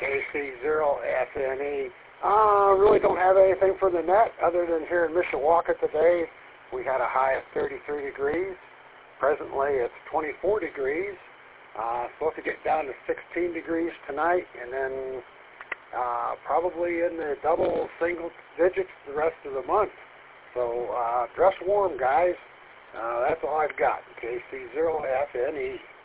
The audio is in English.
KC0FNE. Really don't have anything for the net other than here in Mishawaka today. We had a high of 33 degrees. Presently it's 24 degrees. Supposed to get down to 16 degrees tonight, and then probably in the double single digits the rest of the month. So dress warm, guys. That's all I've got. KC0FNE.